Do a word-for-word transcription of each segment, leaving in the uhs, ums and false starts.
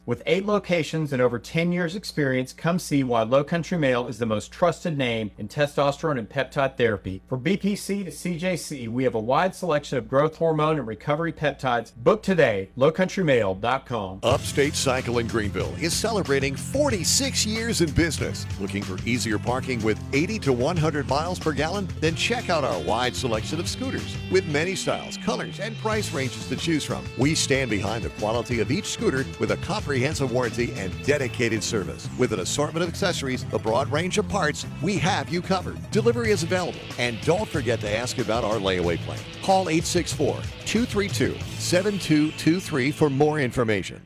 With eight locations and over ten years experience, come see why Low Country Male is the most trusted name in testosterone and peptide therapy. From B P C to C J C, we have a wide selection of growth hormone and recovery peptides. Book today, low country male dot com. Upstate Cycle in Greenville is celebrating forty-six years in business. Looking for easier parking with eighty to one hundred miles per gallon? Then check out our wide selection of scooters with many styles, colors, and price ranges to choose from. We stand behind the quality of each scooter with a comprehensive Comprehensive warranty and dedicated service. With an assortment of accessories, a broad range of parts, we have you covered. Delivery is available. And don't forget to ask about our layaway plan. Call eight six four, two three two, seven two two three for more information.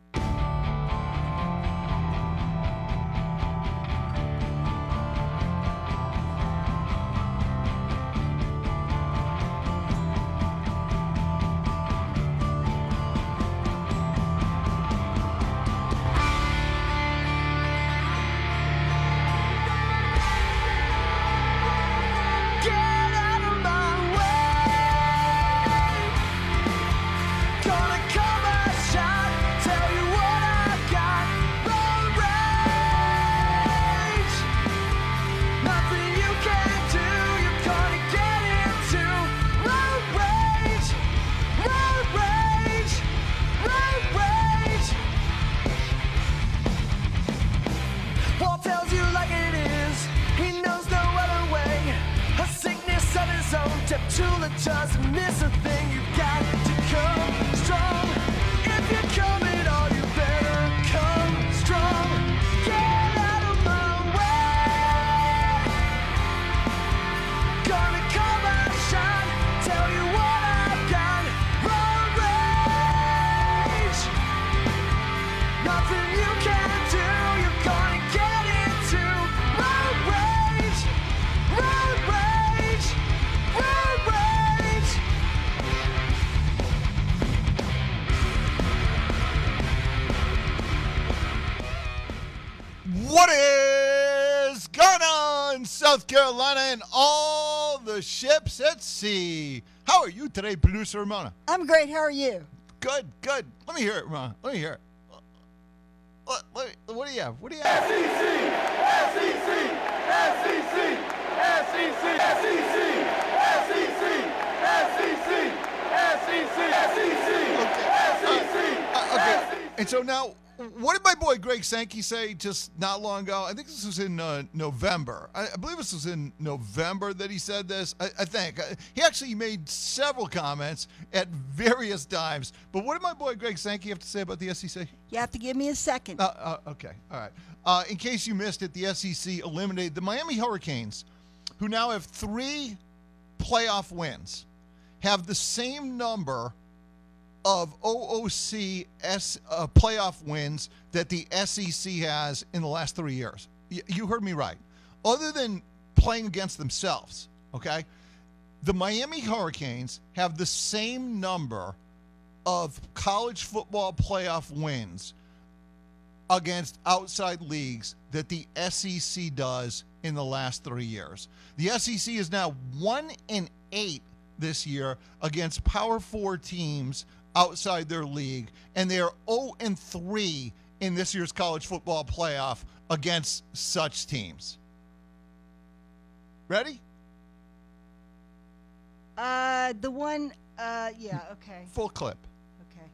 Carolina and all the ships at sea. How are you today, producer Ramona? I'm great. How are you? Good, good. Let me hear it, Ramona. Let me hear it. What, what, what do you have? What do you have? S E C, S E C, S E C, S E C, S E C, S E C, S E C, S E C, S E C, S E C. And so now, what did my boy Greg Sankey say just not long ago? I think this was in uh, November. I, I believe this was in November that he said this. I, I think. He actually made several comments at various times. But what did my boy Greg Sankey have to say about the S E C? You have to give me a second. Uh, uh, okay. All right. Uh, in case you missed it, the S E C eliminated the Miami Hurricanes, who now have three playoff wins, have the same number of O O C S, uh, playoff wins that the S E C has in the last three years. Y- you heard me right. Other than playing against themselves, okay, the Miami Hurricanes have the same number of college football playoff wins against outside leagues that the S E C does in the last three years. The S E C is now one and eight this year against Power Four teams outside their league, and they are zero and three in this year's college football playoff against such teams. Ready? Uh, the one, uh, yeah, okay. Full clip. Okay.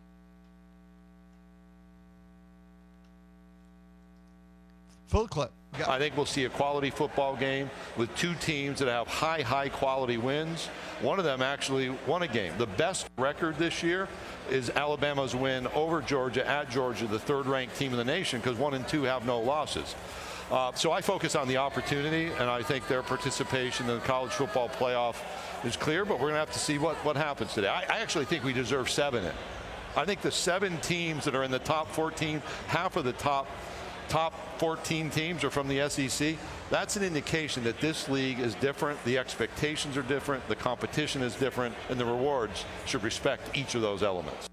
Full clip. I think we'll see a quality football game with two teams that have high, high quality wins. One of them actually won a game. The best record this year is Alabama's win over Georgia at Georgia, the third ranked team in the nation, because one and two have no losses. Uh, so I focus on the opportunity, and I think their participation in the college football playoff is clear, but we're going to have to see what, what happens today. I, I actually think we deserve seven in. I think the seven teams that are in the top fourteen, half of the top top fourteen teams are from the S E C. That's an indication that this league is different, the expectations are different, the competition is different, and the rewards should respect each of those elements.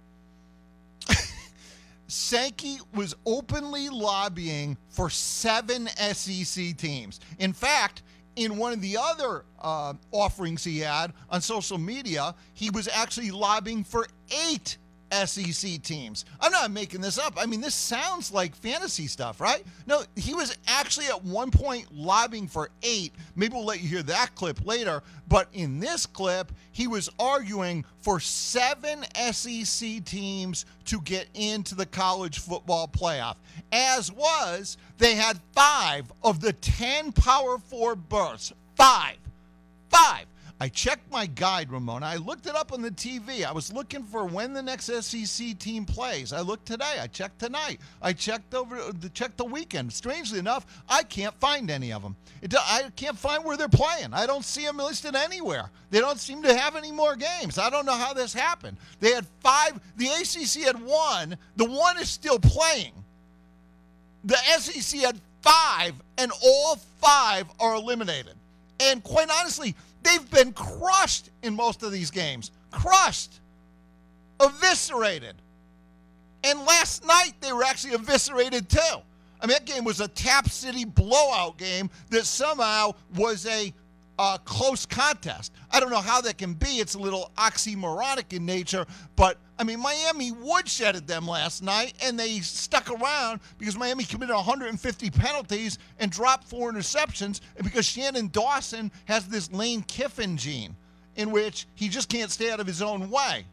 Sankey was openly lobbying for seven S E C teams. In fact, in one of the other uh, offerings he had on social media, he was actually lobbying for eight S E C teams. I'm not making this up. I mean, this sounds like fantasy stuff, right? No, he was actually at one point lobbying for eight. Maybe we'll let you hear that clip later. But in this clip, he was arguing for seven S E C teams to get into the college football playoff. As was, they had five of the ten Power Four berths. Five. Five. I checked my guide, Ramona. I looked it up on the T V. I was looking for when the next S E C team plays. I looked today. I checked tonight. I checked over the checked the weekend. Strangely enough, I can't find any of them. It, I can't find where they're playing. I don't see them listed anywhere. They don't seem to have any more games. I don't know how this happened. They had five. The A C C had one. The one is still playing. The S E C had five, and all five are eliminated. And quite honestly, they've been crushed in most of these games. Crushed. Eviscerated. And last night, they were actually eviscerated too. I mean, that game was a Tap City blowout game that somehow was a uh, close contest. I don't know how that can be. It's a little oxymoronic in nature. But, I mean, Miami woodshedded them last night, and they stuck around because Miami committed one hundred fifty penalties and dropped four interceptions, and because Shannon Dawson has this Lane Kiffin gene in which he just can't stay out of his own way.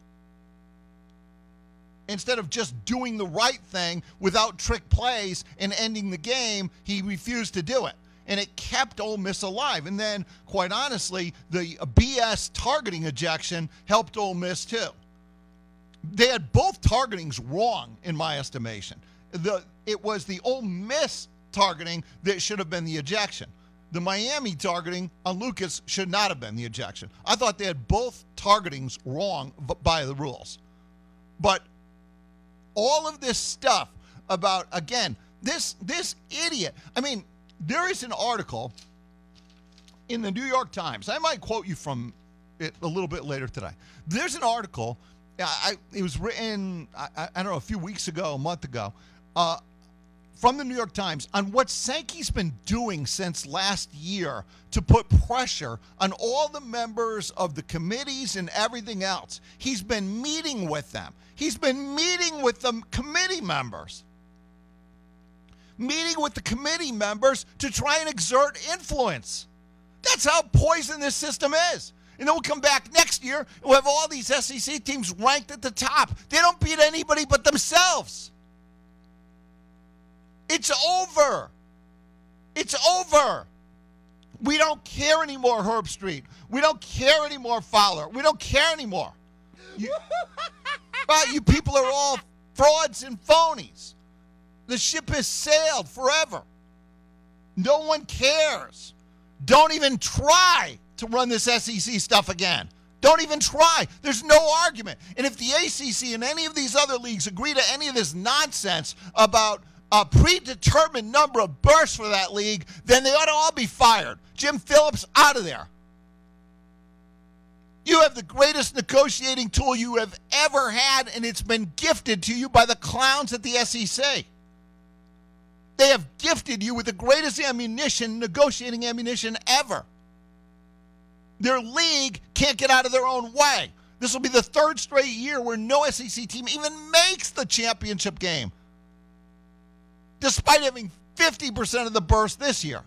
Instead of just doing the right thing without trick plays and ending the game, he refused to do it. And it kept Ole Miss alive. And then, quite honestly, the B S targeting ejection helped Ole Miss too. They had both targetings wrong, in my estimation. The It was the Ole Miss targeting that should have been the ejection. The Miami targeting on Lucas should not have been the ejection. I thought they had both targetings wrong by the rules. But all of this stuff about, again, this this idiot. I mean, there is an article in the New York Times. I might quote you from it a little bit later today. There's an article. I, it was written, I, I don't know, a few weeks ago, a month ago, uh, from the New York Times on what Sankey's been doing since last year to put pressure on all the members of the committees and everything else. He's been meeting with them. He's been meeting with the committee members. Meeting with the committee members to try and exert influence. That's how poison this system is. And then we'll come back next year and we'll have all these S E C teams ranked at the top. They don't beat anybody but themselves. It's over. It's over. We don't care anymore, Herb Street. We don't care anymore, Fowler. We don't care anymore. You, well, you people are all frauds and phonies. The ship has sailed forever. No one cares. Don't even try to run this S E C stuff again. Don't even try. There's no argument. And if the A C C and any of these other leagues agree to any of this nonsense about a predetermined number of berths for that league, then they ought to all be fired. Jim Phillips, out of there. You have the greatest negotiating tool you have ever had, and it's been gifted to you by the clowns at the S E C. They have gifted you with the greatest ammunition, negotiating ammunition ever. Their league can't get out of their own way. This will be the third straight year where no S E C team even makes the championship game, despite having fifty percent of the berths this year.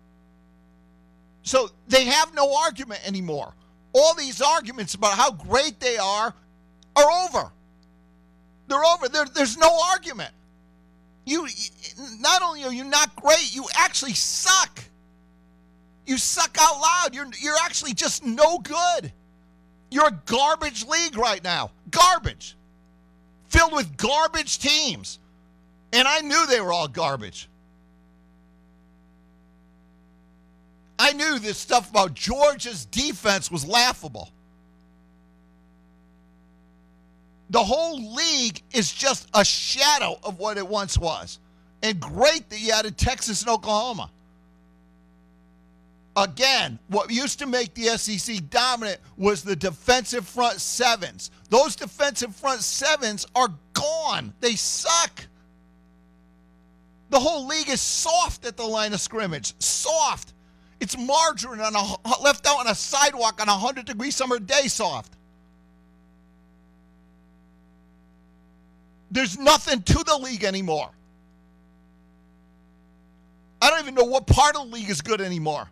So they have no argument anymore. All these arguments about how great they are are over. They're over. There, there's no argument. You, not only are you not great, you actually suck. You suck out loud. You're, you're actually just no good. You're a garbage league right now. Garbage. Filled with garbage teams. And I knew they were all garbage. I knew this stuff about Georgia's defense was laughable. The whole league is just a shadow of what it once was. And great that you added Texas and Oklahoma. Again, what used to make the S E C dominant was the defensive front sevens. Those defensive front sevens are gone. They suck. The whole league is soft at the line of scrimmage. Soft. It's margarine on a, left out on a sidewalk on a one hundred degree summer day soft. There's nothing to the league anymore. I don't even know what part of the league is good anymore.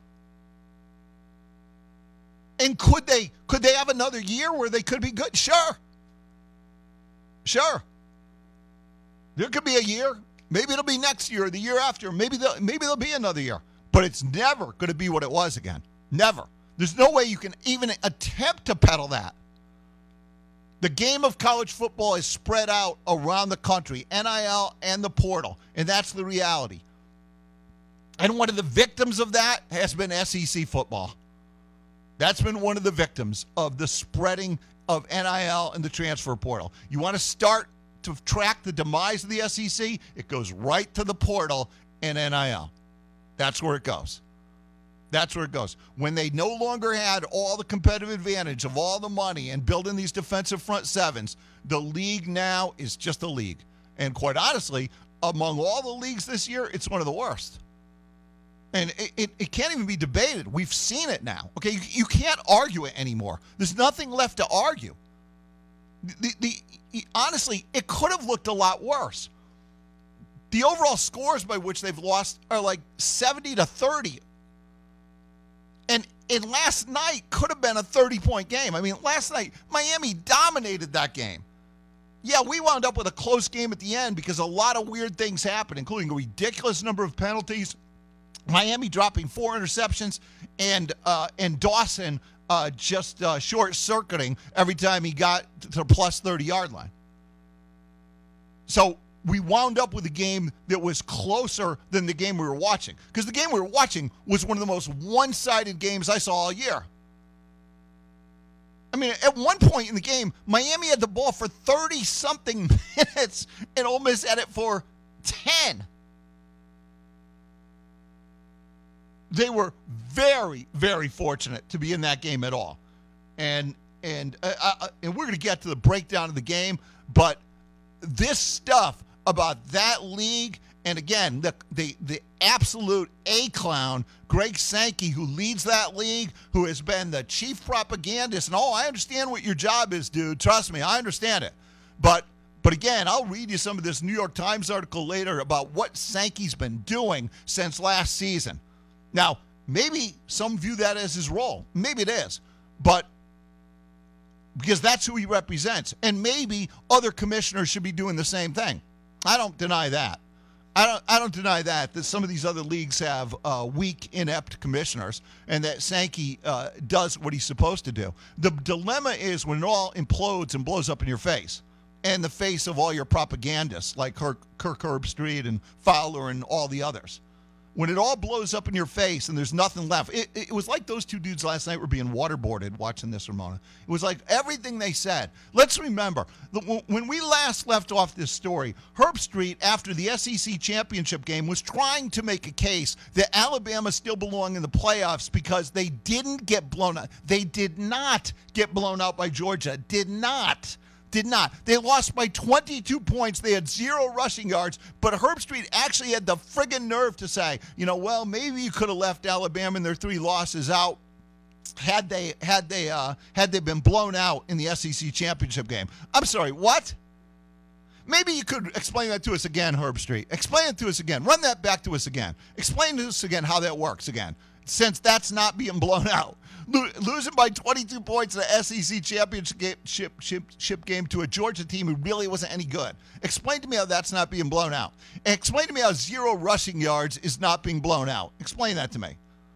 And could they could they have another year where they could be good? Sure. Sure. There could be a year. Maybe it'll be next year or the year after. Maybe there'll, maybe there'll be another year. But it's never going to be what it was again. Never. There's no way you can even attempt to peddle that. The game of college football is spread out around the country, N I L and the portal, and that's the reality. And one of the victims of that has been S E C football. That's been one of the victims of the spreading of N I L and the transfer portal. You want to start to track the demise of the S E C? It goes right to the portal and N I L. That's where it goes. That's where it goes. When they no longer had all the competitive advantage of all the money and building these defensive front sevens, the league now is just a league. And quite honestly, among all the leagues this year, it's one of the worst. And it, it, it can't even be debated. We've seen it now. Okay, you, you can't argue it anymore. There's nothing left to argue. The, the, the, honestly, it could have looked a lot worse. The overall scores by which they've lost are like seventy to thirty. And, and last night could have been a thirty-point game. I mean, last night, Miami dominated that game. Yeah, we wound up with a close game at the end because a lot of weird things happened, including a ridiculous number of penalties, Miami dropping four interceptions, and uh, and Dawson uh, just uh, short-circuiting every time he got to the plus thirty-yard line. So we wound up with a game that was closer than the game we were watching. Because the game we were watching was one of the most one-sided games I saw all year. I mean, at one point in the game, Miami had the ball for thirty-something minutes, and Ole Miss had it for ten. They were very, very fortunate to be in that game at all. And and uh, uh, and we're going to get to the breakdown of the game, but this stuff about that league, and again, the the, the absolute A-clown, Greg Sankey, who leads that league, who has been the chief propagandist, and oh, I understand what your job is, dude. Trust me, I understand it. But But again, I'll read you some of this New York Times article later about what Sankey's been doing since last season. Now, maybe some view that as his role. Maybe it is. But because that's who he represents. And maybe other commissioners should be doing the same thing. I don't deny that. I don't I don't deny that, that some of these other leagues have uh, weak, inept commissioners, and that Sankey uh, does what he's supposed to do. The dilemma is when it all implodes and blows up in your face, and the face of all your propagandists like Kirk, Kirk Herbstreit and Fowler and all the others. When it all blows up in your face and there's nothing left. It, it was like those two dudes last night were being waterboarded watching this, Ramona. It was like everything they said. Let's remember, that when we last left off this story, Herbstreit, after the S E C championship game, was trying to make a case that Alabama still belonged in the playoffs because they didn't get blown out. They did not get blown out by Georgia. Did not. Did not. They lost by twenty-two points. They had zero rushing yards, but Herbstreit actually had the friggin' nerve to say, you know, well, maybe you could have left Alabama and their three losses out had they had they uh, had they been blown out in the S E C championship game. I'm sorry, what? Maybe you could explain that to us again, Herbstreit. Explain it to us again. Run that back to us again. Explain to us again how that works again, since that's not being blown out. Losing by twenty-two points in the S E C championship game, ship, ship, ship game to a Georgia team who really wasn't any good. Explain to me how that's not being blown out. And explain to me how zero rushing yards is not being blown out. Explain that to me.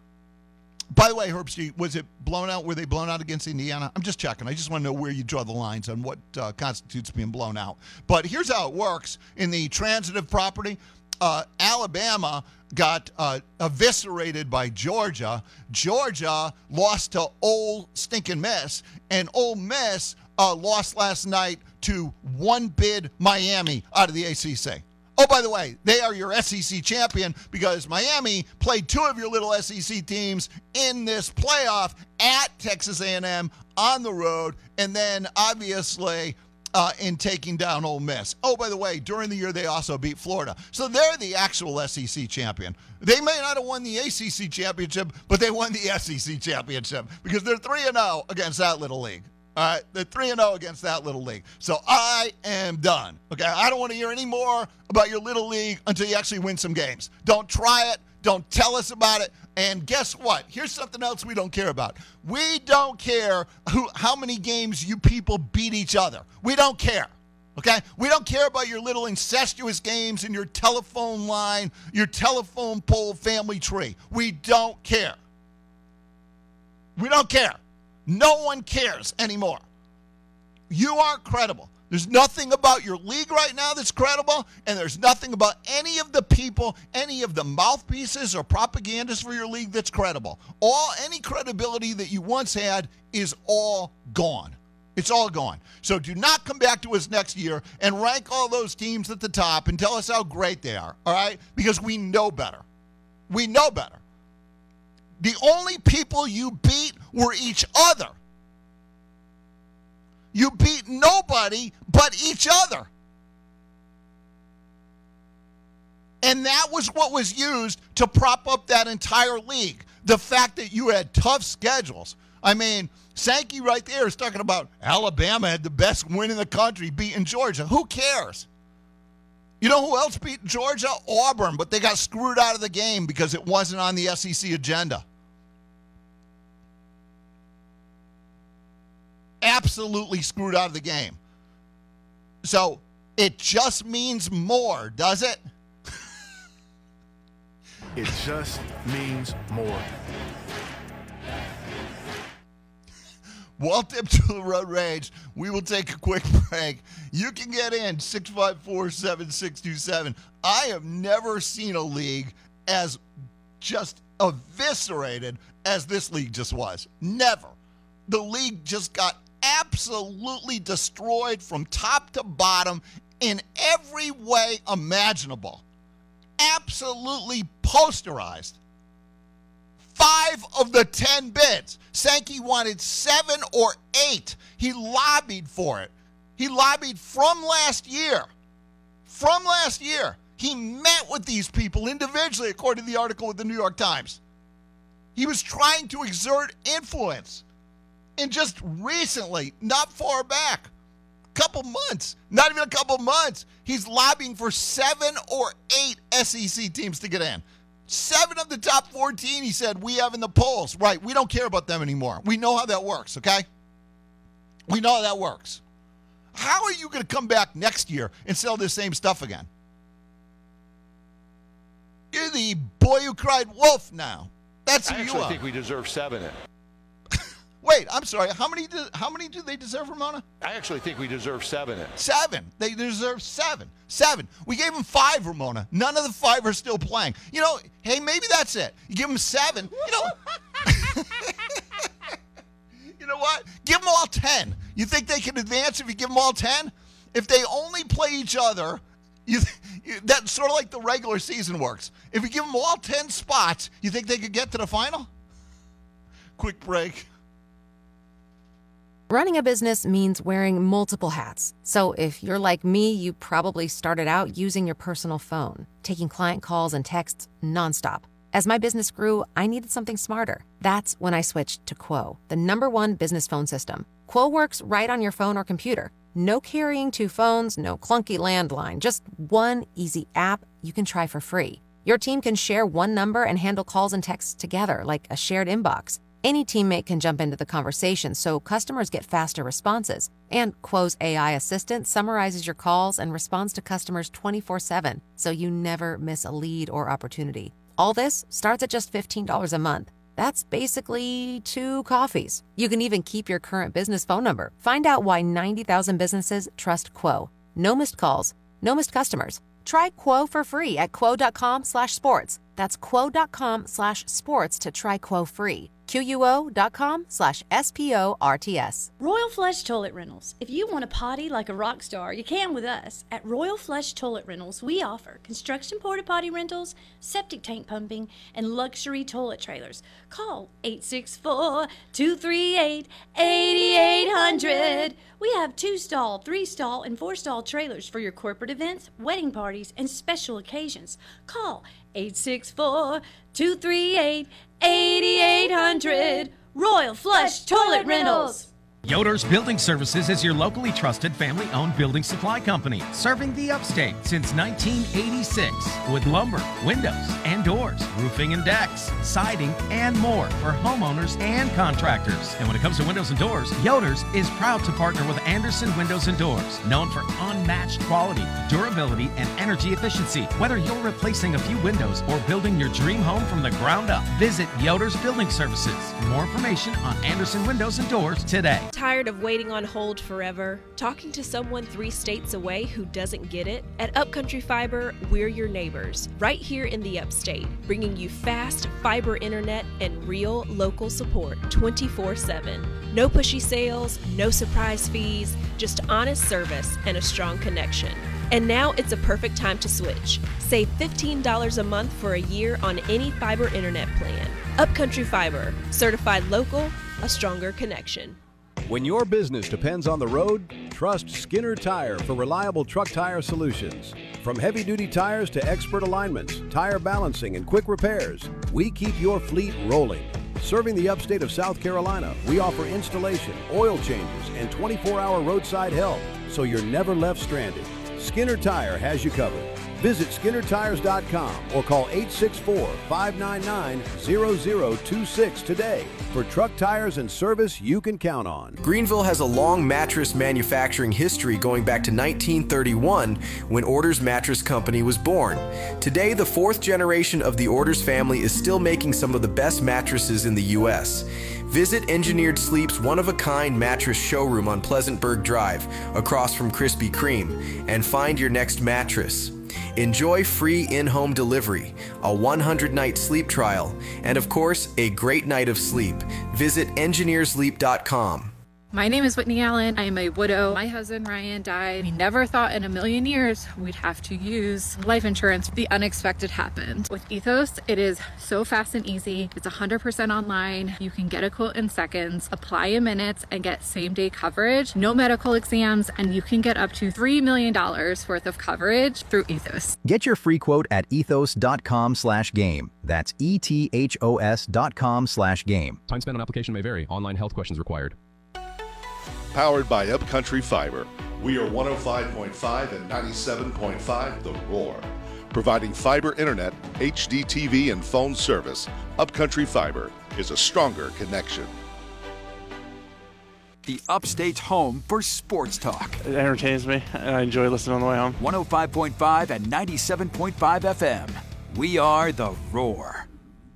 By the way, Herbstreit, was it blown out? Were they blown out against Indiana? I'm just checking. I just want to know where you draw the lines on what uh, constitutes being blown out. But here's how it works in the transitive property. Uh, Alabama got uh, eviscerated by Georgia. Georgia lost to Ole Stinkin' Miss, and Ole Miss uh, lost last night to one bid Miami out of the A C C. Oh, by the way, they are your S E C champion because Miami played two of your little S E C teams in this playoff at Texas A and M on the road, and then obviously Uh, in taking down Ole Miss. Oh, by the way, during the year, they also beat Florida. So they're the actual S E C champion. They may not have won the A C C championship, but they won the S E C championship because they're three and oh against that little league. All right, they're three and oh against that little league. So I am done. Okay, I don't want to hear any more about your little league until you actually win some games. Don't try it. Don't tell us about it. And guess what? Here's something else we don't care about. We don't care who, how many games you people beat each other. We don't care. Okay? We don't care about your little incestuous games and your telephone line, your telephone pole family tree. We don't care. We don't care. No one cares anymore. You aren't credible. There's nothing about your league right now that's credible, and there's nothing about any of the people, any of the mouthpieces or propagandists for your league that's credible. All any credibility that you once had is all gone. It's all gone. So do not come back to us next year and rank all those teams at the top and tell us how great they are, all right? Because we know better. We know better. The only people you beat were each other. You beat nobody but each other. And that was what was used to prop up that entire league. The fact that you had tough schedules. I mean, Sankey right there is talking about Alabama had the best win in the country, beating Georgia. Who cares? You know who else beat Georgia? Auburn, but they got screwed out of the game because it wasn't on the S E C agenda. Absolutely screwed out of the game. So it just means more, does it? It just means more. Welcome to the Road Rage. We will take a quick break. You can get in six five four, seven six two seven. I have never seen a league as just eviscerated as this league just was. Never. The league just got absolutely destroyed from top to bottom in every way imaginable. Absolutely posterized. Five of the ten bids. Sankey wanted seven or eight. He lobbied for it. He lobbied from last year. From last year. He met with these people individually, according to the article with the New York Times. He was trying to exert influence. And just recently, not far back, a couple months, not even a couple months, he's lobbying for seven or eight S E C teams to get in. Seven of the top fourteen, he said, we have in the polls. Right, we don't care about them anymore. We know how that works, okay? We know how that works. How are you going to come back next year and sell this same stuff again? You're the boy who cried wolf now. That's who I you actually are. think we deserve seven. Wait, I'm sorry. How many do, how many do they deserve, Ramona? I actually think we deserve seven. Seven. They deserve seven. Seven. We gave them five, Ramona. None of the five are still playing. You know, hey, maybe that's it. You give them seven. You know, you know what? Give them all ten. You think they can advance if you give them all ten? If they only play each other, you, you, that's sort of like the regular season works. If you give them all ten spots, you think they could get to the final? Quick break. Running a business means wearing multiple hats. So if you're like me, you probably started out using your personal phone, taking client calls and texts nonstop. As my business grew, I needed something smarter. That's when I switched to Quo, the number one business phone system. Quo works right on your phone or computer. No carrying two phones, no clunky landline, just one easy app you can try for free. Your team can share one number and handle calls and texts together like a shared inbox. Any teammate can jump into the conversation so customers get faster responses. And Quo's A I assistant summarizes your calls and responds to customers twenty-four seven, so you never miss a lead or opportunity. All this starts at just fifteen dollars a month. That's basically two coffees. You can even keep your current business phone number. Find out why ninety thousand businesses trust Quo. No missed calls, no missed customers. Try Quo for free at quo.com slash sports. That's quo.com slash sports to try Quo free. Q-U-O.com slash S-P-O-R-T-S. Royal Flush Toilet Rentals. If you want to potty like a rock star, you can with us. At Royal Flush Toilet Rentals, we offer construction porta-potty rentals, septic tank pumping, and luxury toilet trailers. Call eight six four, two three eight, eight eight zero zero. We have two-stall, three-stall, and four-stall trailers for your corporate events, wedding parties, and special occasions. Call eight six four, two three eight, eight eight zero zero. Royal Flush Toilet Rentals. Yoder's Building Services is your locally trusted family-owned building supply company, serving the upstate since nineteen eighty-six with lumber, windows, and doors, roofing and decks, siding, and more for homeowners and contractors. And when it comes to windows and doors, Yoder's is proud to partner with Anderson Windows and Doors, known for unmatched quality, durability, and energy efficiency. Whether you're replacing a few windows or building your dream home from the ground up, visit Yoder's Building Services. For more information on Anderson Windows and Doors today. Tired of waiting on hold forever? Talking to someone three states away who doesn't get it? At Upcountry Fiber, we're your neighbors, right here in the upstate, bringing you fast fiber internet and real local support twenty-four seven. No pushy sales, no surprise fees, just honest service and a strong connection. And now it's a perfect time to switch. Save fifteen dollars a month for a year on any fiber internet plan. Upcountry Fiber, certified local, a stronger connection. When your business depends on the road, trust Skinner Tire for reliable truck tire solutions. From heavy-duty tires to expert alignments, tire balancing, and quick repairs, we keep your fleet rolling. Serving the upstate of South Carolina, we offer installation, oil changes, and twenty-four hour roadside help, so you're never left stranded. Skinner Tire has you covered. Visit skinner tires dot com or call eight six four, five nine nine, zero zero two six today for truck tires and service you can count on. Greenville has a long mattress manufacturing history going back to nineteen thirty-one when Orders Mattress Company was born. Today, the fourth generation of the Orders family is still making some of the best mattresses in the U S Visit Engineered Sleep's one-of-a-kind mattress showroom on Pleasantburg Drive, across from Krispy Kreme, and find your next mattress. Enjoy free in-home delivery, a one hundred night sleep trial, and of course, a great night of sleep. Visit engineer sleep dot com. My name is Whitney Allen. I am a widow. My husband Ryan died. We never thought in a million years we'd have to use life insurance. The unexpected happened. With Ethos, it is so fast and easy. It's one hundred percent online. You can get a quote in seconds, apply in minutes, and get same-day coverage. No medical exams, and you can get up to three million dollars worth of coverage through Ethos. Get your free quote at ethos dot com slash game. That's E T H O S dot com slash game. Time spent on application may vary. Online health questions required. Powered by Upcountry Fiber. We are one oh five point five and ninety-seven point five The Roar. Providing fiber internet, H D T V, and phone service, Upcountry Fiber is a stronger connection. The Upstate's home for sports talk. It entertains me. I enjoy listening on the way home. one oh five point five and ninety-seven point five F M. We are The Roar.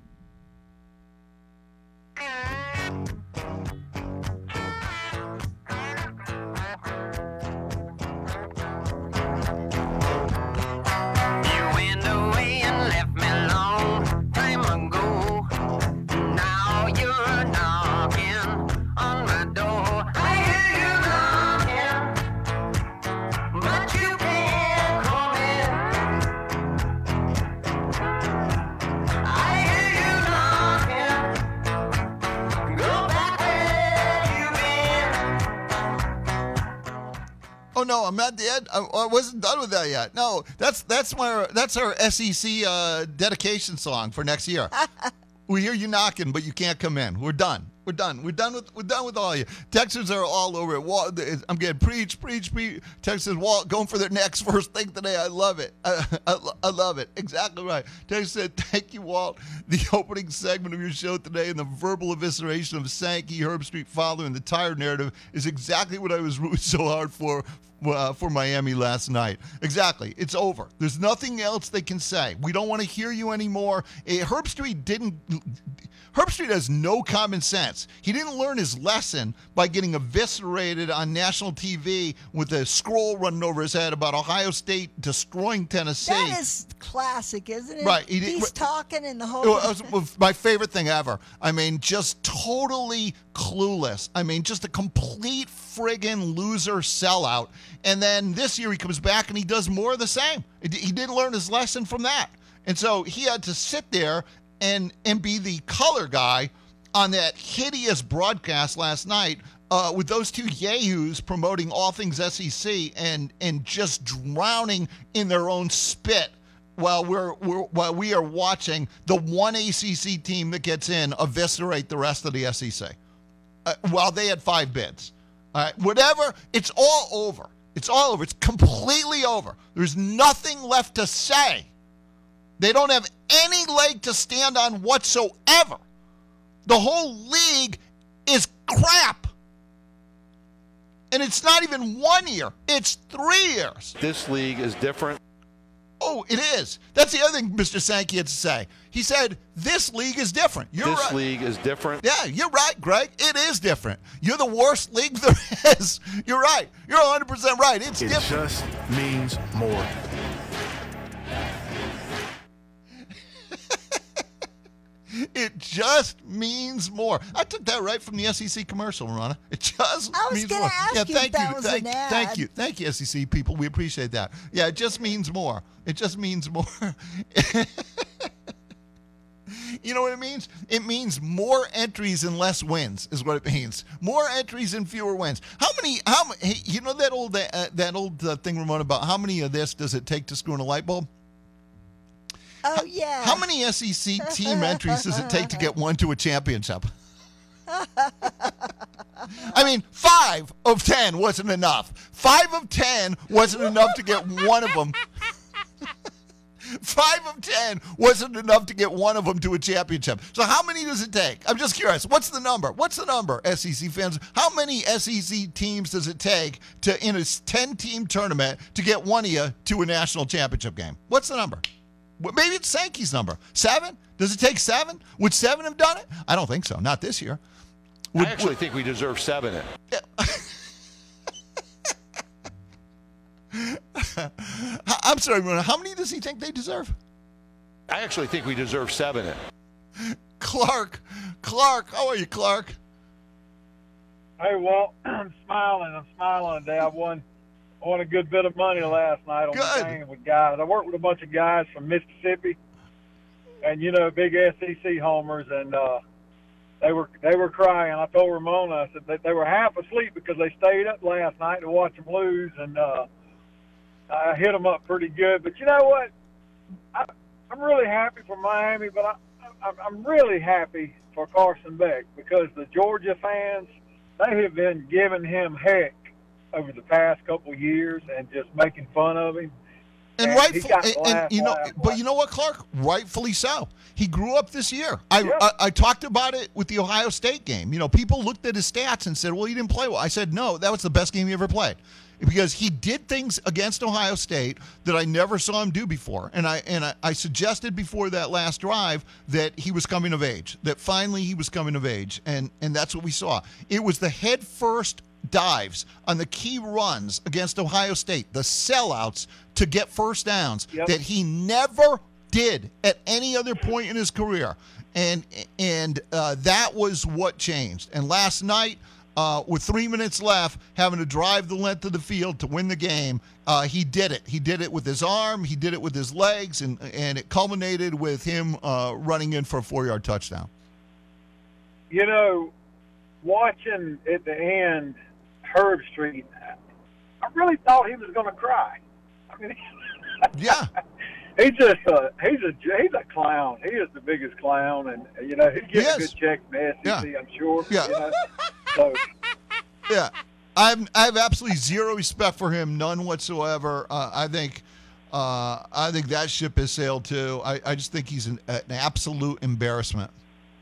Oh no, I'm not dead. I, I wasn't done with that yet. No, that's that's my that's our S E C uh, dedication song for next year. We hear you knocking, but you can't come in. We're done. We're done. We're done with we're done with all you. Texans are all over it. Walt, I'm getting preach, preach, preach. Texas Walt going for their next first thing today. I love it. I, I, I love it. Exactly right. Texas said, "Thank you, Walt. The opening segment of your show today and the verbal evisceration of Sankey, Herb Street Father, and the tire narrative is exactly what I was rooting so hard for." Uh, for Miami last night. Exactly. It's over. There's nothing else they can say. We don't want to hear you anymore. Uh, Herb Street didn't... Herb Street has no common sense. He didn't learn his lesson by getting eviscerated on national T V with a scroll running over his head about Ohio State destroying Tennessee. That is classic, isn't it? Right. He, He's right. talking in the whole... It was my favorite thing ever. I mean, just totally clueless. I mean, just a complete friggin' loser sellout. And then this year he comes back and he does more of the same. He didn't learn his lesson from that. And so he had to sit there and and be the color guy on that hideous broadcast last night uh, with those two yahoos promoting all things S E C and and just drowning in their own spit while we're, we're while we are watching the one A C C team that gets in eviscerate the rest of the S E C uh, while they had five bids. All right, whatever. It's all over. It's all over. It's completely over. There's nothing left to say. They don't have any leg to stand on whatsoever. The whole league is crap. And it's not even one year. It's three years. This league is different. Oh, it is. That's the other thing Mister Sankey had to say. He said, this league is different. You're this right. league is different. Yeah, you're right, Greg. It is different. You're the worst league there is. You're right. You're one hundred percent right. It's it different. It just means more. It just means more. I took that right from the S E C commercial, Ronna. It just I was means gonna more. ask yeah, you thank if that you. was Thank, an ad. thank you. Thank you, S E C people. We appreciate that. Yeah, it just means more. It just means more. You know what it means? It means more entries and less wins is what it means. More entries and fewer wins. How many, how many, you know that old, uh, that old uh, thing, Ramona, about how many of this does it take to screw in a light bulb? Oh, yeah. How many S E C team entries does it take to get one to a championship? I mean, five of ten wasn't enough. Five of ten wasn't enough to get one of them. Five of ten wasn't enough to get one of them to a championship. So how many does it take? I'm just curious. What's the number? What's the number, S E C fans? How many S E C teams does it take to, in a ten-team tournament, to get one of you to a national championship game? What's the number? Well, maybe it's Sankey's number. Seven? Does it take seven? Would seven have done it? I don't think so. Not this year. Would, I actually would, think we deserve seven. It. I'm sorry, Bruno. How many does he think they deserve? I actually think we deserve seven. It. Clark. Clark. How are you, Clark? Hey, Walt. I'm smiling. I'm smiling today. I won, won a good bit of money last night on Good. the game with guys. I worked with a bunch of guys from Mississippi, and, you know, big S E C homers, and uh, they were they were crying. I told Ramona, I said that they were half asleep because they stayed up last night to watch them lose, and uh, I hit them up pretty good. But you know what? I, I'm really happy for Miami, but I, I, I'm really happy for Carson Beck because the Georgia fans, they have been giving him heck over the past couple of years and just making fun of him. And, And rightful, he got and, laugh, and you know, laugh, but you know what, Clark? Rightfully so. He grew up this year. I, I I talked about it with the Ohio State game. You know, people looked at his stats and said, "Well, he didn't play well." I said, "No, that was the best game he ever played." Because he did things against Ohio State that I never saw him do before. And I and I, I suggested before that last drive that he was coming of age, that finally he was coming of age. And, and that's what we saw. It was the head first dives on the key runs against Ohio State, the sellouts to get first downs Yep. that he never did at any other point in his career. And, and uh, that was what changed. And last night, Uh, with three minutes left, having to drive the length of the field to win the game, uh, he did it. He did it with his arm. He did it with his legs, and and it culminated with him uh, running in for a four-yard touchdown. You know, watching at the end Herb Street, I really thought he was going to cry. I mean, yeah, he's just a, he's a he's a clown. He is the biggest clown, and you know he's getting Yes. a good check from the S E C, Yeah. I'm sure. Yeah. You know? So, Yeah, I've I have absolutely zero respect for him, none whatsoever. Uh, I think uh, I think that ship has sailed too. I, I just think he's an, an absolute embarrassment.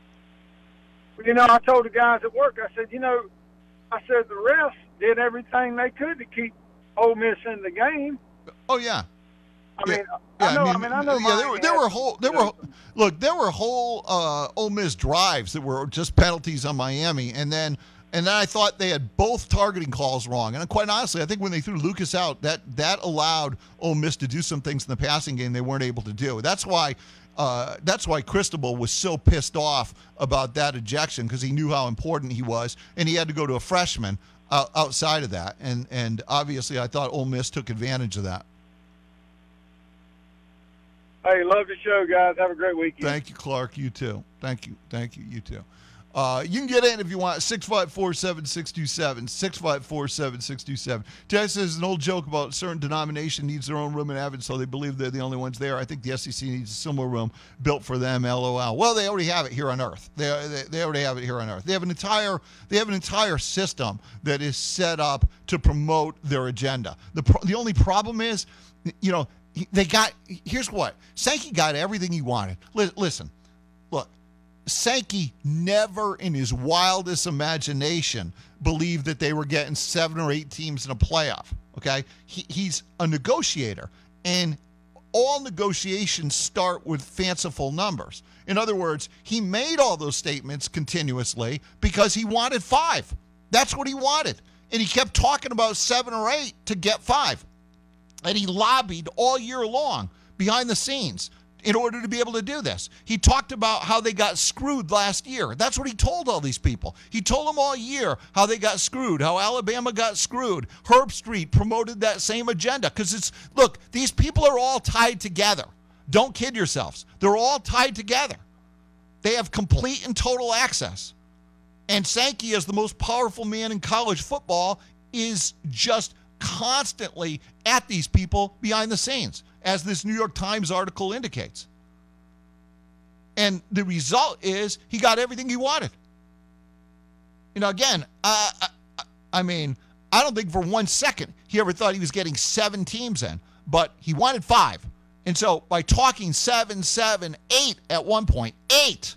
you know, I told the guys at work, I said, you know, I said the refs did everything they could to keep Ole Miss in the game. Oh yeah. I mean, Yeah, I know. I mean, I know. yeah, there were Miami there had were some, whole there you know, were look there were whole uh, Ole Miss drives that were just penalties on Miami, and then and then I thought they had both targeting calls wrong. And quite honestly, I think when they threw Lucas out, that that allowed Ole Miss to do some things in the passing game they weren't able to do. That's why. Uh, that's why Cristobal was so pissed off about that ejection, because he knew how important he was, and he had to go to a freshman uh, outside of that. And and obviously, I thought Ole Miss took advantage of that. Hey, love the show, guys. Have a great weekend. Thank you, Clark. You too. Thank you. Thank you. You too. Uh, you can get in if you want, six five four, seven six two seven, six five four, seven six two seven. Ted says an old joke about a certain denomination needs their own room in Evans, so they believe they're the only ones there. I think the S E C needs a similar room built for them, LOL. Well, they already have it here on Earth. They, they, they already have it here on Earth. They have an entire they have an entire system that is set up to promote their agenda. The pro- the only problem is, you know, they got, here's what, Sankey got everything he wanted. L- listen, look, Sankey never in his wildest imagination believed that they were getting seven or eight teams in a playoff, okay? He, he's a negotiator, and all negotiations start with fanciful numbers. In other words, he made all those statements continuously because he wanted five. That's what he wanted. And he kept talking about seven or eight to get five. And he lobbied all year long behind the scenes in order to be able to do this. He talked about how they got screwed last year. That's what he told all these people. He told them all year how they got screwed, how Alabama got screwed. Herb Street promoted that same agenda because it's, look, these people are all tied together. Don't kid yourselves. They're all tied together. They have complete and total access. And Sankey, as the most powerful man in college football, is just constantly at these people behind the scenes, as this New York Times article indicates. And the result is he got everything he wanted. You know, again, uh, I, I mean, I don't think for one second he ever thought he was getting seven teams in, but he wanted five. And so by talking seven, seven, eight at one point, eight,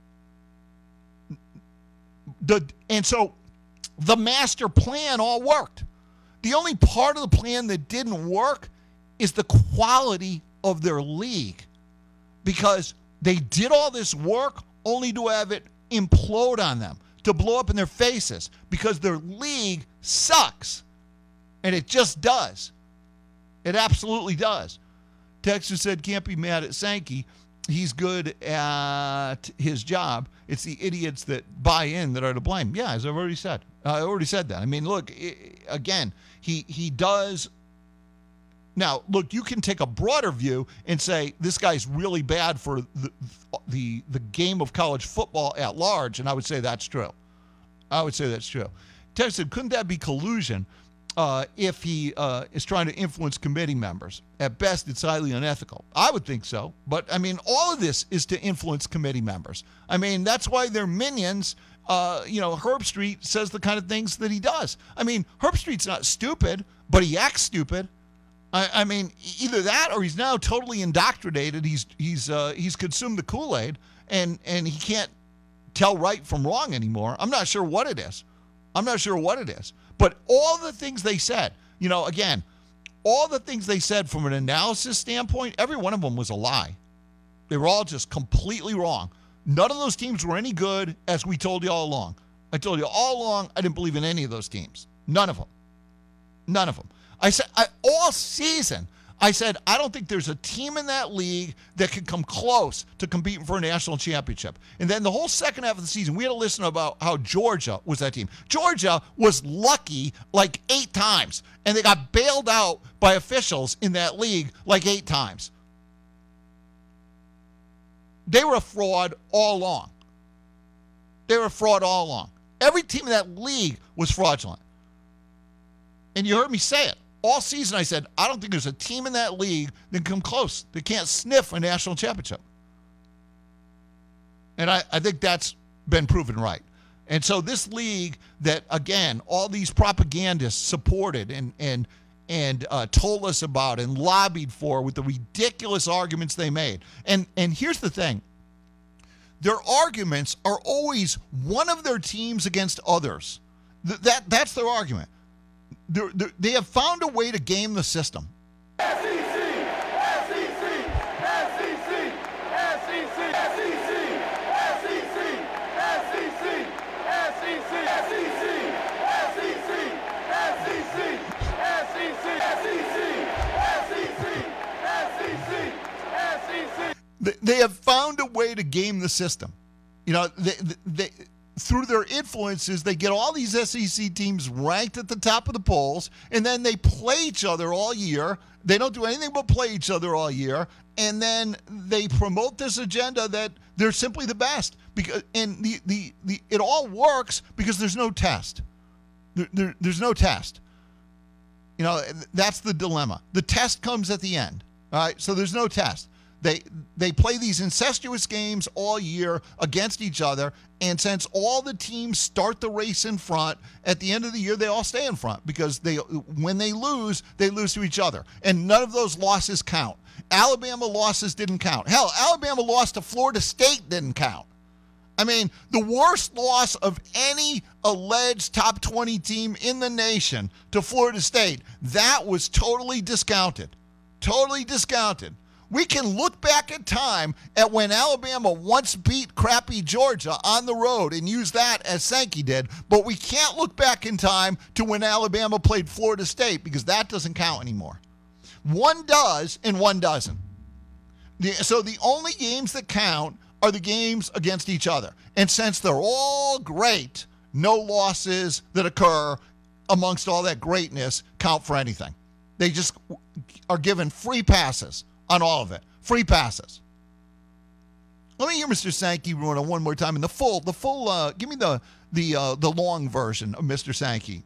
the and so the master plan all worked. The only part of the plan that didn't work is the quality of their league, because they did all this work only to have it implode on them, to blow up in their faces, because their league sucks. And it just does. It absolutely does. Texas said, can't be mad at Sankey. He's good at his job. It's the idiots that buy in that are to blame. Yeah, as I've already said. I already said that. I mean, look, again, he he does. Now, look, you can take a broader view and say this guy's really bad for the the the game of college football at large, and I would say that's true. I would say that's true. Ted said, couldn't that be collusion uh, if he uh, is trying to influence committee members? At best, it's highly unethical. I would think so. But, I mean, all of this is to influence committee members. I mean, that's why they're minions. Uh, you know, Herb Street says the kind of things that he does. I mean, Herb Street's not stupid, but he acts stupid. I, I mean, either that or he's now totally indoctrinated. He's he's uh, he's consumed the Kool-Aid, and and he can't tell right from wrong anymore. I'm not sure what it is. I'm not sure what it is. But all the things they said, you know, again, all the things they said from an analysis standpoint, every one of them was a lie. They were all just completely wrong. None of those teams were any good, as we told you all along. I told you all along I didn't believe in any of those teams. None of them. None of them. I said I, all season, I said, I don't think there's a team in that league that can come close to competing for a national championship. And then the whole second half of the season, we had to listen about how Georgia was that team. Georgia was lucky like eight times, and they got bailed out by officials in that league like eight times. They were a fraud all along. They were a fraud all along. Every team in that league was fraudulent. And you heard me say it. All season I said, I don't think there's a team in that league that can come close. They can't sniff a national championship. And I, I think that's been proven right. And so this league that, again, all these propagandists supported and and and uh, told us about and lobbied for with the ridiculous arguments they made. And and here's the thing. Their arguments are always one of their teams against others. Th- that That's their argument. They're, they're, they have found a way to game the system. S E C, S E C, S E C, S E C, S E C, S E C, S E C, S E C, S E C, S E C, S E C, S E C, S E C, S E C, S E C. They have found a way to game the system. You know, they, they, through their influences, they get all these S E C teams ranked at the top of the polls, and then they play each other all year They don't do anything but play each other all year, and then they promote this agenda that they're simply the best. Because and the the, the it all works because there's no test. There, there, there's no test. You know, that's the dilemma. The test comes at the end. All right, so there's no test. They they play these incestuous games all year against each other, and since all the teams start the race in front, at the end of the year they all stay in front because they when they lose, they lose to each other, and none of those losses count. Alabama losses didn't count. Hell, Alabama lost to Florida State didn't count. I mean, the worst loss of any alleged top twenty team in the nation to Florida State, that was totally discounted. Totally discounted. We can look back in time at when Alabama once beat crappy Georgia on the road and use that as Sankey did, but we can't look back in time to when Alabama played Florida State because that doesn't count anymore. One does and one doesn't. The, so the only games that count are the games against each other. And since they're all great, no losses that occur amongst all that greatness count for anything. They just are given free passes on all of it. Free passes. Let me hear Mister Sankey run it one more time in the full, the full, uh, give me the the uh, the long version of Mister Sankey.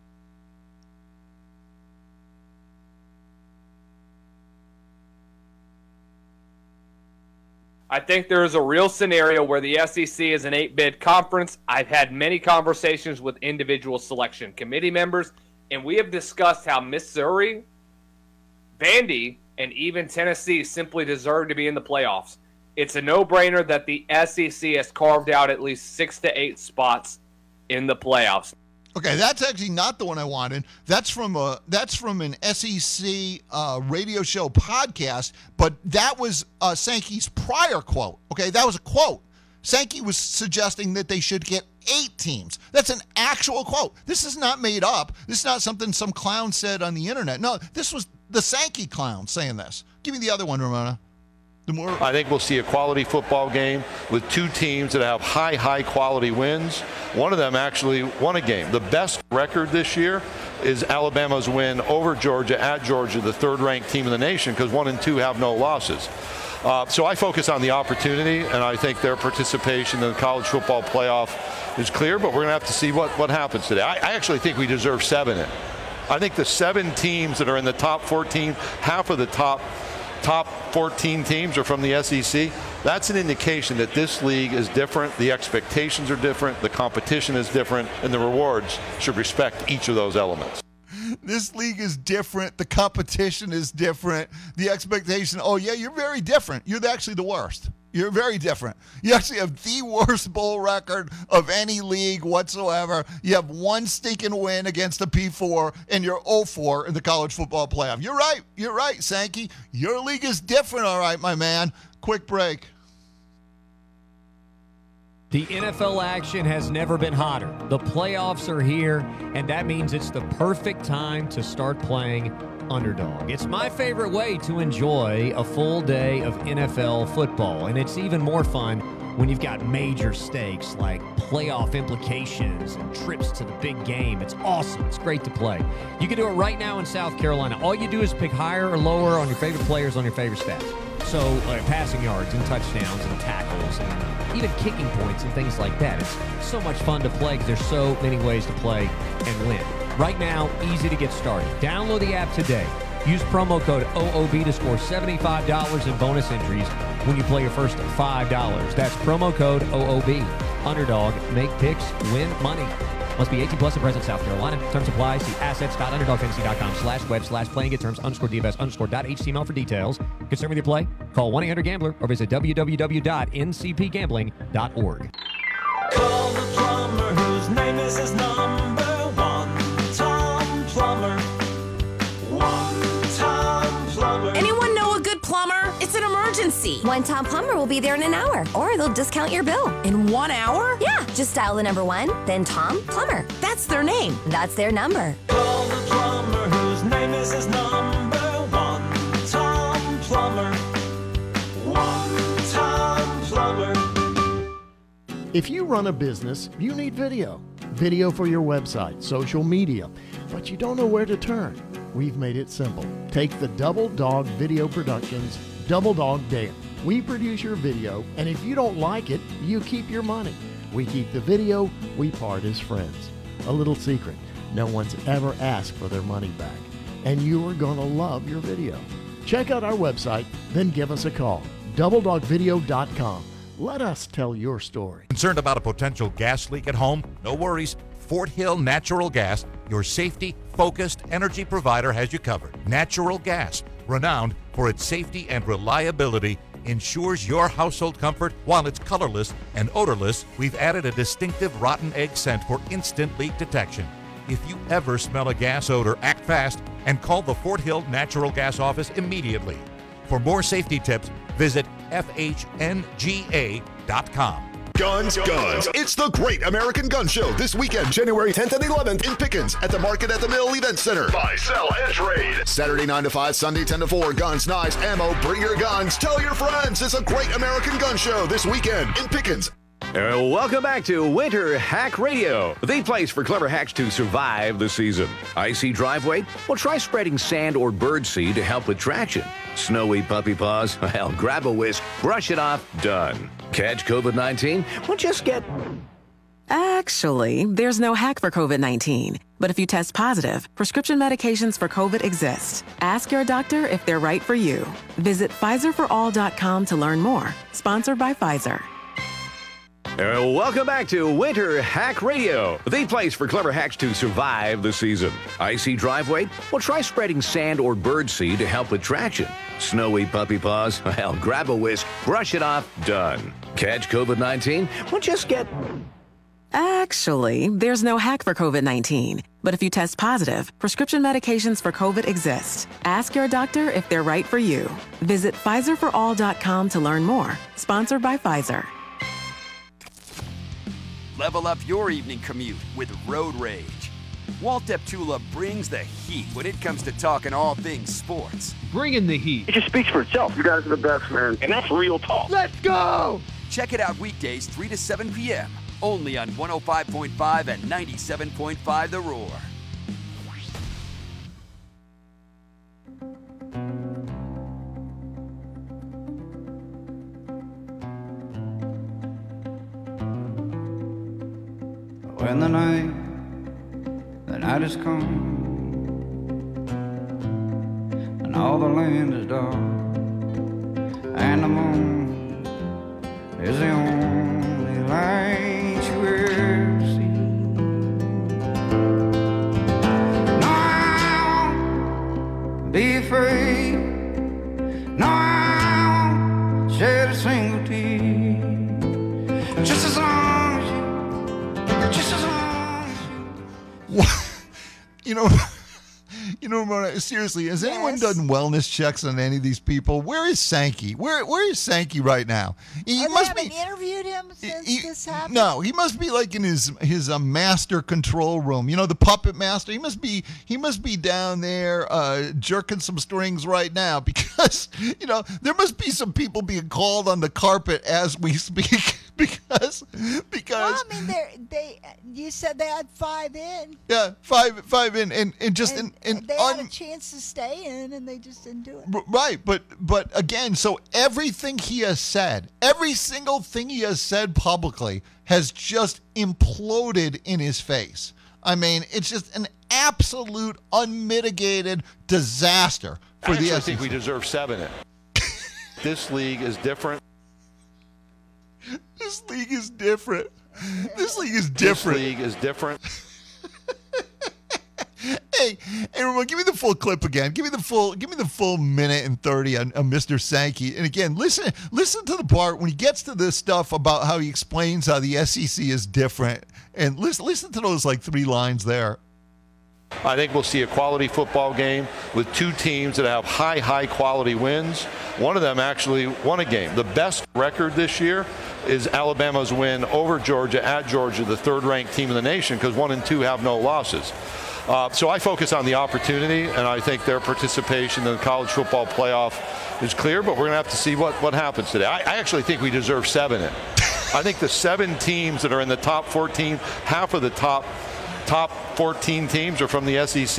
I think there is a real scenario where the S E C is an eight-bid conference. I've had many conversations with individual selection committee members, and we have discussed how Missouri, Vandy, and even Tennessee simply deserve to be in the playoffs. It's a no-brainer that the S E C has carved out at least six to eight spots in the playoffs. Okay, that's actually not the one I wanted. That's from a that's from an S E C uh, radio show podcast, but that was uh, Sankey's prior quote. Okay, that was a quote. Sankey was suggesting that they should get eight teams. That's an actual quote. This is not made up. This is not something some clown said on the internet. No, this was the Sankey clown saying this. Give me the other one, Ramona. The more I think we'll see a quality football game with two teams that have high, high quality wins. One of them actually won a game. The best record this year is Alabama's win over Georgia at Georgia, the third-ranked team in the nation, because one and two have no losses. Uh, so I focus on the opportunity, and I think their participation in the college football playoff is clear, but we're going to have to see what, what happens today. I, I actually think we deserve seven in. I think the seven teams that are in the top fourteen, half of the top top fourteen teams are from the S E C. That's an indication that this league is different, the expectations are different, the competition is different, and the rewards should respect each of those elements. This league is different. The competition is different. The expectation, oh, yeah, you're very different. You're actually the worst. You're very different. You actually have the worst bowl record of any league whatsoever. You have one stinking win against the P four, and you're oh four in the college football playoff. You're right. You're right, Sankey. Your league is different, all right, my man. Quick break. The N F L action has never been hotter. The playoffs are here, and that means it's the perfect time to start playing Underdog. It's my favorite way to enjoy a full day of N F L football, and it's even more fun when you've got major stakes like playoff implications and trips to the big game. It's awesome. It's great to play. You can do it right now in South Carolina. All you do is pick higher or lower on your favorite players on your favorite stats. So uh, passing yards and touchdowns and tackles and even kicking points and things like that. It's so much fun to play because there's so many ways to play and win. Right now, easy to get started. Download the app today. Use promo code O O B to score seventy-five dollars in bonus entries when you play your first five dollars. That's promo code O O B. Underdog. Make picks. Win money. Must be eighteen plus and present, South Carolina. Terms apply. See assets.underdogfantasy.com slash web slash playing. Get terms underscore DFS underscore dot html for details. Concerned with your play? Call one eight hundred gambler or visit w w w dot n c p gambling dot org. Call the plumber whose name is his number one. Tom Plumber. One Tom Plumber. Anyone know a good plumber? It's an emergency. One Tom Plumber will be there in an hour, or they'll discount your bill. In one hour? Yeah, just dial the number one, then Tom Plumber. That's their name. That's their number. Call the plumber whose name is his number one. Tom Plumber. One Tom Plumber. If you run a business, you need video. Video for your website, social media, but you don't know where to turn. we've made it simple. Take the Double Dog Video Productions Double Dog Daily. We produce your video, and if you don't like it, you keep your money. We keep the video, we part as friends. A little secret, no one's ever asked for their money back, and you are going to love your video. Check out our website, then give us a call. double dog video dot com. Let us tell your story. Concerned about a potential gas leak at home? No worries. Fort Hill Natural Gas, your safety-focused energy provider, has you covered. Natural gas, renowned for its safety and reliability, ensures your household comfort while it's colorless and odorless. We've added a distinctive rotten egg scent for instant leak detection. If you ever smell a gas odor, act fast and call the Fort Hill Natural Gas office immediately. For more safety tips, visit F H N G A dot com. Guns, guns. It's the Great American Gun Show this weekend, January tenth and eleventh in Pickens at the Market at the Mill Event Center. Buy, sell, and trade. Saturday nine to five, Sunday ten to four. Guns, knives, ammo. Bring your guns. Tell your friends. It's a Great American Gun Show this weekend in Pickens. Uh, welcome back to Winter Hack Radio, the place for clever hacks to survive the season. Icy driveway? Well, try spreading sand or birdseed to help with traction. Snowy puppy paws? Well, grab a whisk, brush it off, done. Catch COVID nineteen? Well, just get... Actually, there's no hack for COVID nineteen. But if you test positive, prescription medications for COVID exist. Ask your doctor if they're right for you. Visit Pfizer for all dot com to learn more. Sponsored by Pfizer. Uh, welcome back to Winter Hack Radio, the place for clever hacks to survive the season. Icy driveway? Well, try spreading sand or birdseed to help with traction. Snowy puppy paws? Well, grab a whisk, brush it off, done. Catch COVID nineteen? Well, just get... Actually, there's no hack for COVID nineteen. But if you test positive, prescription medications for COVID exist. Ask your doctor if they're right for you. Visit Pfizer for all dot com to learn more. Sponsored by Pfizer. Level up your evening commute with Road Rage. Walt Deptula brings the heat when it comes to talking all things sports. Bring in the heat. It just speaks for itself. You guys are the best, man. And that's real talk. Let's go! Check it out weekdays three to seven p.m. only on one oh five point five and ninety-seven point five The Roar. When the night, the night is come, and all the land is dark, and the moon is the only light you ever see. No, I won't be afraid. No, I won't shed a single tear. Just as long as you Just as long as you know, you know, Ramona, seriously, has yes. anyone done wellness checks on any of these people? Where is Sankey? Where Where is Sankey right now? He oh, must they be. haven't interviewed him since he, this happened. No, he must be like in his his uh, master control room. You know, the puppet master. He must be. He must be down there uh, jerking some strings right now because you know there must be some people being called on the carpet as we speak. Because, because. Well, I mean, they they you said they had five in. Yeah, five five in, and, and just and, in, in they un- had a chance to stay in, and they just didn't do it. Right, but but again, so everything he has said, every single thing he has said publicly, has just imploded in his face. I mean, it's just an absolute unmitigated disaster for I the actually S E C. think we deserve seven. In. This league is different. This league is different. This league is different. This league is different. Hey, hey, Ramon, give me the full clip again. Give me the full, give me the full minute and thirty on, on Mister Sankey. And again, listen, listen to the part when he gets to this stuff about how he explains how the S E C is different, and listen, listen to those like three lines there. I think we'll see a quality football game with two teams that have high, high quality wins. One of them actually won a game. The best record this year is Alabama's win over Georgia at Georgia, the third-ranked team in the nation, because one and two have no losses. Uh, so I focus on the opportunity, and I think their participation in the college football playoff is clear, but we're going to have to see what, what happens today. I, I actually think we deserve seven in. I think the seven teams that are in the top fourteen, half of the top top fourteen teams are from the S E C.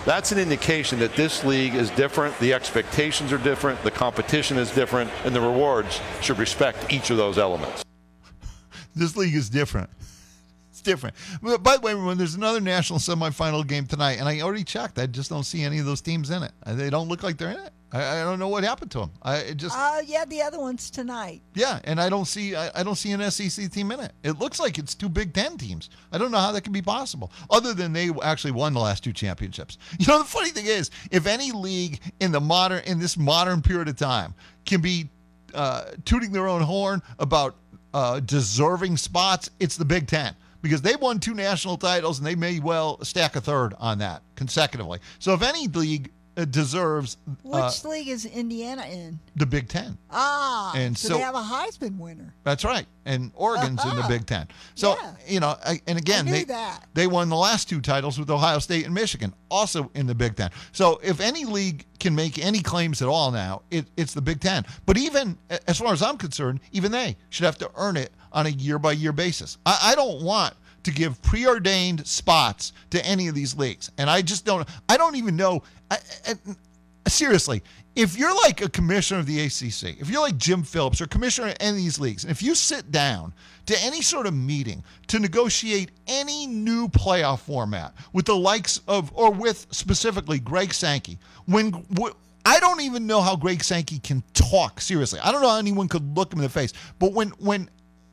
That's an indication that this league is different, the expectations are different, the competition is different, and the rewards should respect each of those elements. This league is different. It's different. But by the way, everyone, there's another national semifinal game tonight, and I already checked. I just don't see any of those teams in it. They don't look like they're in it. I, I don't know what happened to them. I it just Uh, yeah, the other one's tonight. yeah, and I don't see I, I don't see an S E C team in it. It looks like it's two Big Ten teams. I don't know how that can be possible, other than they actually won the last two championships. You know, the funny thing is, if any league in the modern in this modern period of time can be uh, tooting their own horn about uh, deserving spots, it's the Big Ten. Because they won two national titles, and they may well stack a third on that consecutively. So if any league uh, deserves Which uh, league is Indiana in? the Big Ten. Ah, And so, so- they have a Heisman winner. That's right. And Oregon's in the Big Ten. So, Yeah. you know, I, and again, I knew they, that. they won the last two titles with Ohio State and Michigan, also in the Big Ten. So if any league can make any claims at all now, it, it's the Big Ten. But even, as far as I'm concerned, even they should have to earn it on a year-by-year basis. I, I don't want to give preordained spots to any of these leagues. And I just don't, I don't even know, I, I, seriously, if you're like a commissioner of the A C C, if you're like Jim Phillips or commissioner of any of these leagues, and if you sit down to any sort of meeting to negotiate any new playoff format with the likes of, or with specifically Greg Sankey, when w- I don't even know how Greg Sankey can talk, seriously. I don't know how anyone could look him in the face. But when, when,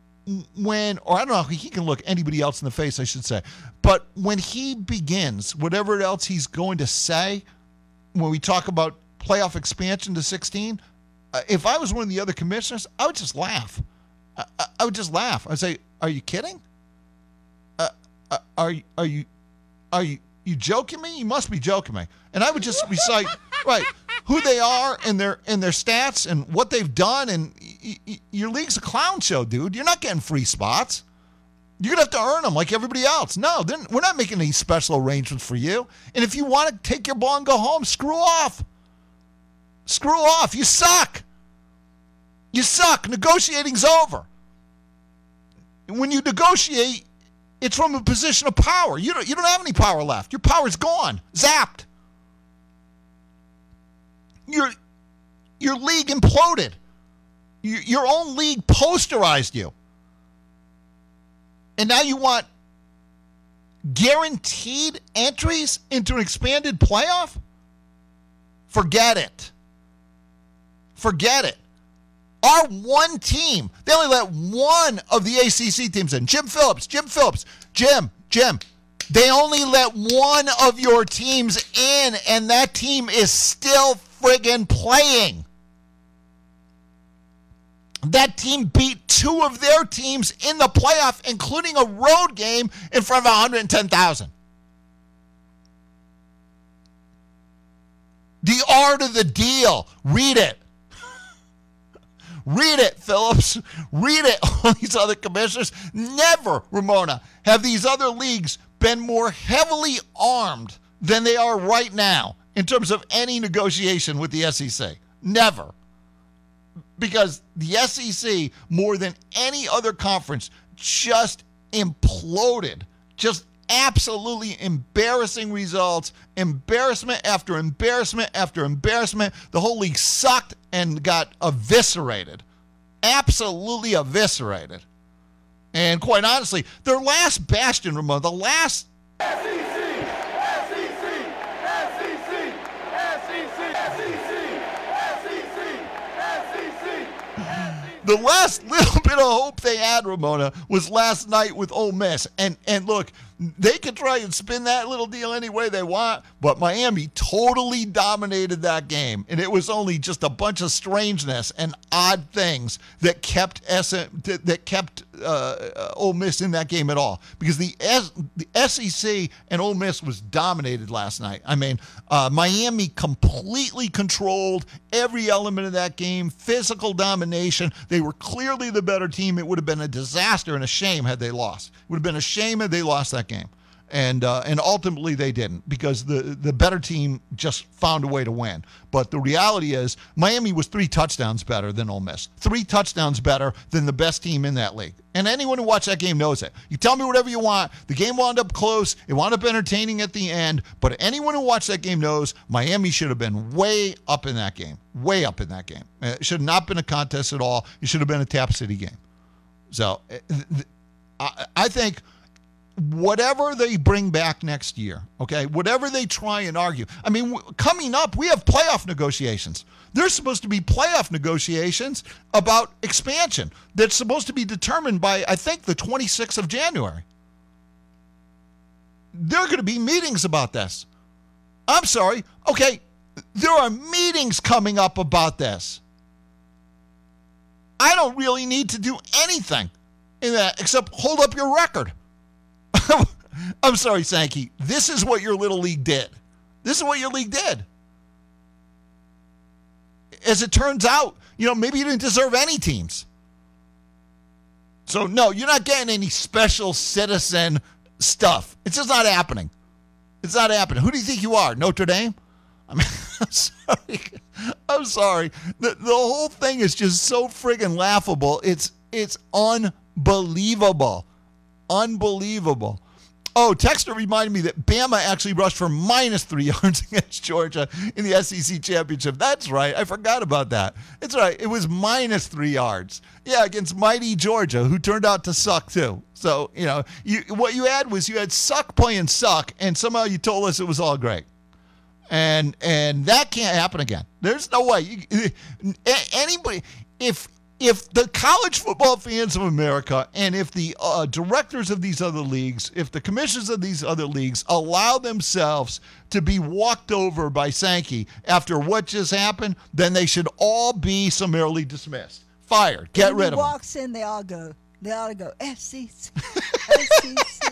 when, or I don't know how he can look anybody else in the face, I should say. But when he begins, whatever else he's going to say, when we talk about playoff expansion to sixteen, uh, if I was one of the other commissioners, I would just laugh. I, I, I would just laugh. I'd say, "Are you kidding? Uh, uh, are you are you are you you joking me? You must be joking me." And I would just recite right who they are and their and their stats and what they've done. And y- y- your league's a clown show, dude. You're not getting free spots. You're going to have to earn them like everybody else. No, then we're not making any special arrangements for you. And if you want to take your ball and go home, screw off. Screw off. You suck. You suck. Negotiating's over. When you negotiate, it's from a position of power. You don't, you don't have any power left. Your power's gone. Zapped. Your, your league imploded. Your, your own league posterized you. And now you want guaranteed entries into an expanded playoff? Forget it. Forget it. Our one team, they only let one of the A C C teams in. Jim Phillips, Jim Phillips, Jim, Jim. They only let one of your teams in, and that team is still friggin' playing. That team beat two of their teams in the playoff, including a road game in front of one hundred ten thousand. The art of the deal. Read it. Read it, Phillips. Read it. All these other commissioners. Never, Ramona, have these other leagues been more heavily armed than they are right now in terms of any negotiation with the S E C. Never. Because the S E C, more than any other conference, just imploded. Just absolutely embarrassing results. Embarrassment after embarrassment after embarrassment. The whole league sucked and got eviscerated. Absolutely eviscerated. And quite honestly, their last bastion, Ramon, the last... S E C, S E C, S E C, S E C, S E C, S E C, S E C. The last little bit of hope they had, Ramona, was last night with Ole Miss. And and look, they can try and spin that little deal any way they want, but Miami totally dominated that game. And it was only just a bunch of strangeness and odd things that kept S- that kept uh, Ole Miss in that game at all. Because the, S- the S E C and Ole Miss was dominated last night. I mean, uh, Miami completely controlled every element of that game, physical domination. They were clearly the better team. It would have been a disaster and a shame had they lost. It would have been a shame had they lost that game. And uh, and ultimately they didn't, because the, the better team just found a way to win. But the reality is Miami was three touchdowns better than Ole Miss. Three touchdowns better than the best team in that league. And anyone who watched that game knows it. You tell me whatever you want. The game wound up close. It wound up entertaining at the end. But anyone who watched that game knows Miami should have been way up in that game. Way up in that game. It should have not been a contest at all. It should have been a Tap City game. So I, I think whatever they bring back next year, okay, whatever they try and argue. I mean, w- coming up, we have playoff negotiations. There's supposed to be playoff negotiations about expansion that's supposed to be determined by, I think, the twenty-sixth of January. There are going to be meetings about this. I'm sorry. Okay, there are meetings coming up about this. I don't really need to do anything in that except hold up your record. I'm sorry, Sankey. This is what your little league did. This is what your league did. As it turns out, you know, maybe you didn't deserve any teams. So, no, you're not getting any special citizen stuff. It's just not happening. It's not happening. Who do you think you are, Notre Dame? I mean, I'm sorry. I'm sorry. The, the whole thing is just so friggin' laughable. It's it's unbelievable. Unbelievable. Oh, Texter reminded me that Bama actually rushed for minus three yards against Georgia in the S E C championship. That's right. I forgot about that. It's right. It was minus three yards. Yeah, against mighty Georgia, who turned out to suck too. So, you know, you, what you had was you had suck playing suck, and somehow you told us it was all great. And and that can't happen again. There's no way. You, anybody, if if the college football fans of America and if the uh, directors of these other leagues, if the commissioners of these other leagues allow themselves to be walked over by Sankey after what just happened, then they should all be summarily dismissed, fired, get when rid he of them. walks in, they all go. They all go. S E C, S E C.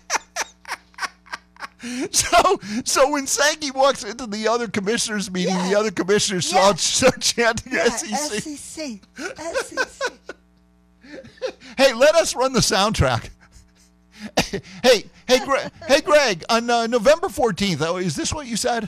So, so when Sankey walks into the other commissioners meeting, yeah. the other commissioners yeah. start, start chanting yeah, S E C. S E C, S E C. Hey, let us run the soundtrack. hey, hey, Greg, hey, Greg, on uh, November fourteenth, oh, is this what you said?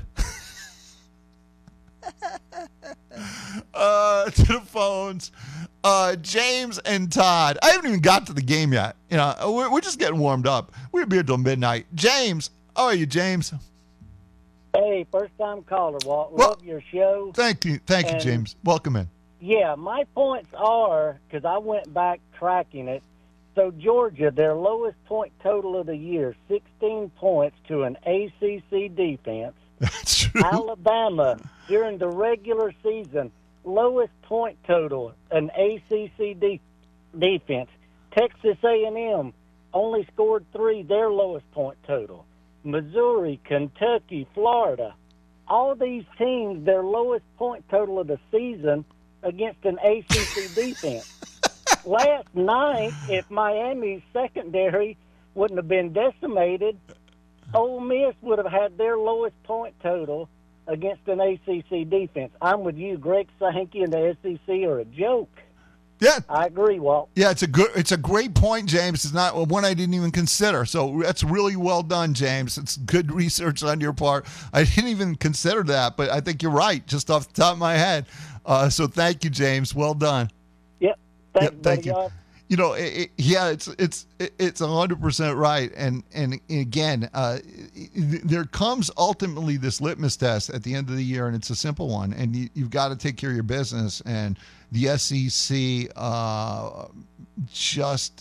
uh, to the phones. Uh, James and Todd. I haven't even got to the game yet. You know, we're, we're just getting warmed up. We'll be here till midnight. James. How are you, James? Hey, first-time caller, Walt. Well, love your show. Thank you. Thank and, you, James. Welcome in. Yeah, my points are, because I went back tracking it, so Georgia, their lowest point total of the year, sixteen points to an A C C defense. That's true. Alabama, during the regular season, lowest point total, an A C C de- defense. Texas A and M only scored three, their lowest point total. Missouri, Kentucky, Florida, all these teams, their lowest point total of the season against an A C C defense. Last night, if Miami's secondary wouldn't have been decimated, Ole Miss would have had their lowest point total against an A C C defense. I'm with you. Greg Sankey and the S E C are a joke. Yeah, I agree, Walt. Yeah, it's a good, it's a great point, James. It's not one I didn't even consider. So that's really well done, James. It's good research on your part. I didn't even consider that, but I think you're right, just off the top of my head. Uh, so thank you, James. Well done. Yep. Thank, yep, you, thank you. God. You know, it, it, yeah, it's it's it's a hundred percent right, and and again, uh, there comes ultimately this litmus test at the end of the year, and it's a simple one, and you, you've got to take care of your business. And the S E C uh, just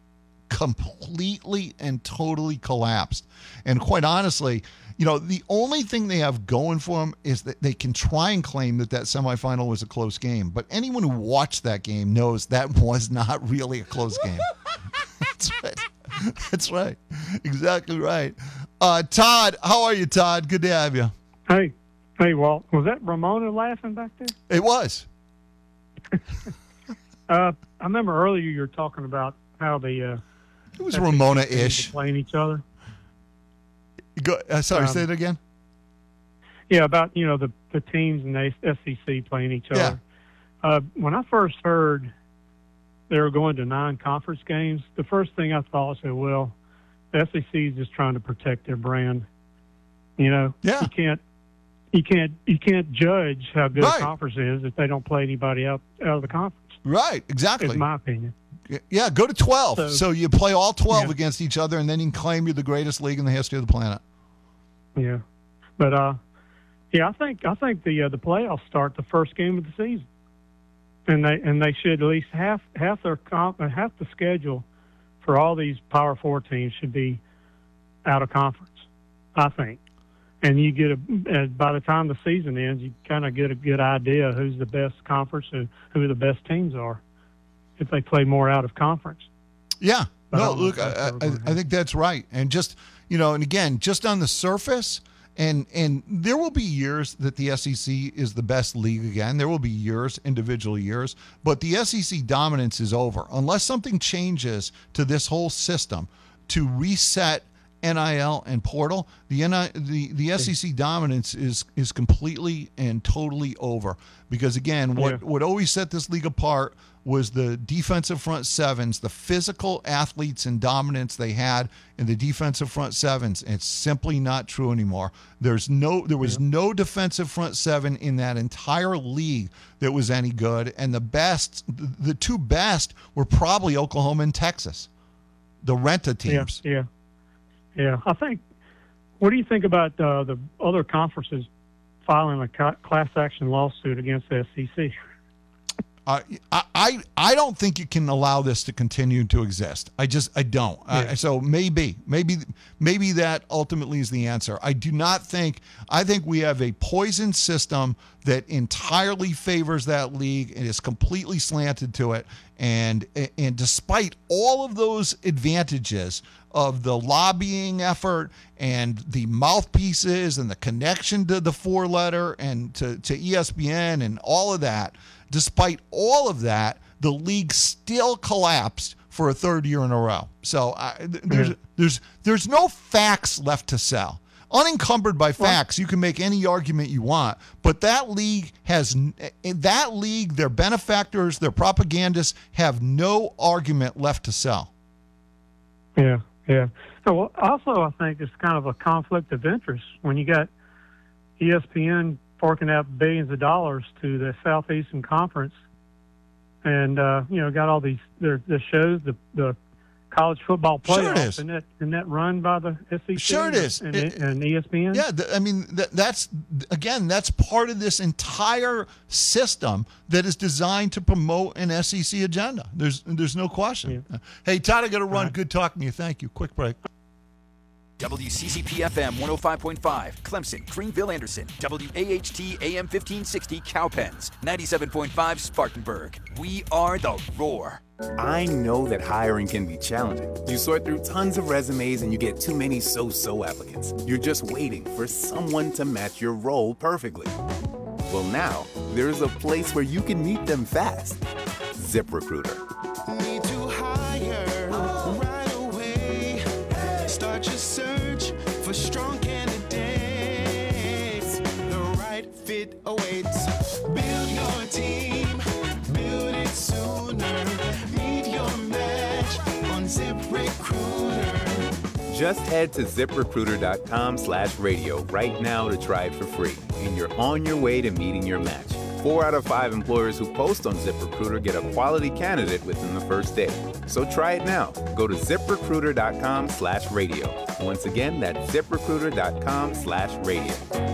completely and totally collapsed, and quite honestly, you know, the only thing they have going for them is that they can try and claim that that semifinal was a close game. But anyone who watched that game knows that was not really a close game. That's right. That's right. Exactly right. Uh, Todd, how are you, Todd? Good to have you. Hey. Hey, Walt. Was that Ramona laughing back there? It was. uh, I remember earlier you were talking about how the... Uh, it was Ramona-ish. Playing each other. Go, uh, sorry, um, say it again. Yeah, about, you know, the, the teams and the S E C playing each other. Yeah. Uh, when I first heard they were going to non-conference games, the first thing I thought, I said, well, the S E C is just trying to protect their brand. You know, yeah. you can't, you can't, you can't judge how good Right. a conference is if they don't play anybody out out of the conference. Right, exactly. In my opinion. Yeah, go to twelve. So, So- you play all twelve Yeah. against each other, and then you can claim you're the greatest league in the history of the planet. Yeah, but uh, yeah, I think I think the uh, the playoffs start the first game of the season, and they and they should at least half half their comp, uh, half the schedule for all these Power Four teams should be out of conference. I think, and you get a uh, by the time the season ends, you kind of get a good idea who's the best conference and who the best teams are if they play more out of conference. Yeah. But I No, don't know look, if that's I, ever I, gonna I think that's right. And just, you know, and again, just on the surface, and and there will be years that the S E C is the best league again. There will be years, individual years, but the S E C dominance is over. Unless something changes to this whole system to reset N I L and portal, the N I, the, the S E C dominance is is completely and totally over. Because again, what, Yeah. what always set this league apart was the defensive front sevens, the physical athletes and dominance they had in the defensive front sevens. It's simply not true anymore. There's no, there was no defensive front seven in that entire league that was any good, and the best, the two best were probably Oklahoma and Texas, the Renta teams. Yeah, yeah, yeah. I think. What do you think about uh, the other conferences filing a ca- class action lawsuit against the S E C? Uh, I, I I don't think you can allow this to continue to exist. I just I don't. Yeah. Uh, so maybe maybe maybe that ultimately is the answer. I do not think. I think we have a poison system that entirely favors that league and is completely slanted to it. And and despite all of those advantages of the lobbying effort and the mouthpieces and the connection to the four letter and to, to E S P N and all of that, despite all of that, the league still collapsed for a third year in a row. So I, th- there's Yeah. there's there's no facts left to sell. Unencumbered by facts, you can make any argument you want. But that league has in that league, their benefactors, their propagandists have no argument left to sell. Yeah, yeah. So, well, also, I think it's kind of a conflict of interest when you got E S P N forking out billions of dollars to the Southeastern Conference, and uh, you know, got all these their the shows, the the college football playoffs, Sure it is. and that and that run by the S E C. Sure it is. and, It- and E S P N. Yeah, th- I mean th- that's again that's part of this entire system that is designed to promote an S E C agenda. There's there's no question. Uh, Hey Todd, I got to run. Good talking to you. Thank you. Quick break. W C C P F M one oh five point five, Clemson, Greenville, Anderson. W A H T A M fifteen sixty, Cowpens. ninety-seven point five, Spartanburg. We are the Roar. I know that hiring can be challenging. You sort through tons of resumes and you get too many so-so applicants. You're just waiting for someone to match your role perfectly. Well, now, there's a place where you can meet them fast. ZipRecruiter. Need to hire right away. Start your search for strong candidates. The right fit awaits. Build your team. Build it sooner. Meet your match on ZipRecruiter. Just head to ZipRecruiter.com slash radio right now to try it for free. And you're on your way to meeting your match. Four out of five employers who post on ZipRecruiter get a quality candidate within the first day. So try it now. Go to ZipRecruiter.com slash radio. Once again, that's ZipRecruiter.com slash radio.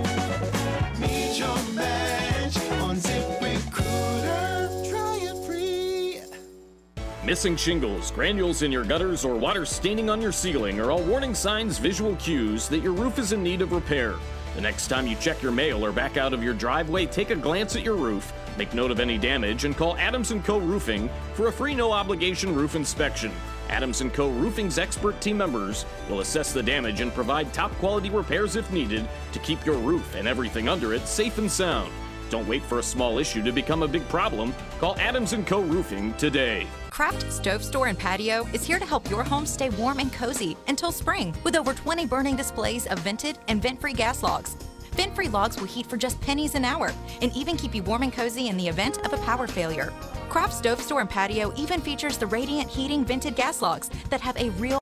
Meet your match on ZipRecruiter. Try it free. Missing shingles, granules in your gutters, or water staining on your ceiling are all warning signs, visual cues that your roof is in need of repair. The next time you check your mail or back out of your driveway, take a glance at your roof, make note of any damage, and call Adams and Co. Roofing for a free no-obligation roof inspection. Adams and Co. Roofing's expert team members will assess the damage and provide top-quality repairs if needed to keep your roof and everything under it safe and sound. Don't wait for a small issue to become a big problem. Call Adams and Co. Roofing today. Craft Stove Store and Patio is here to help your home stay warm and cozy until spring with over twenty burning displays of vented and vent-free gas logs. Vent-free logs will heat for just pennies an hour and even keep you warm and cozy in the event of a power failure. Craft Stove Store and Patio even features the Radiant Heating vented gas logs that have a real